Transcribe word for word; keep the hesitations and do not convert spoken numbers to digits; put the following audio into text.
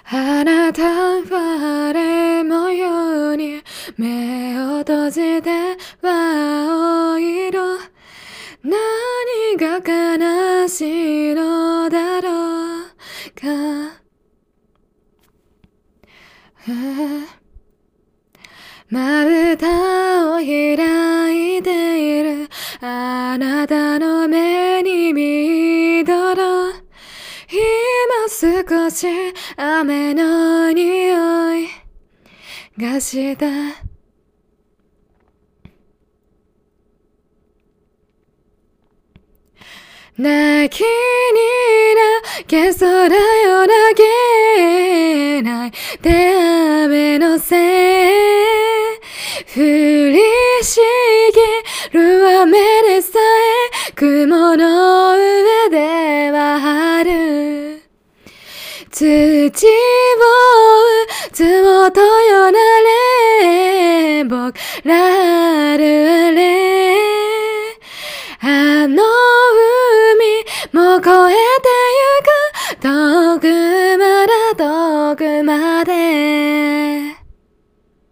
あなたはあれ模様に目を閉じては青色。何が悲しいのだろうか。まぶたを開いているあなたの目に見どろ。今少し雨の匂いがした。泣きに泣けそうだよ泣けないで雨のせい降りしきる雨でさえ雲の上では春土を打つ音よなれ僕らあるあれあの海も越えて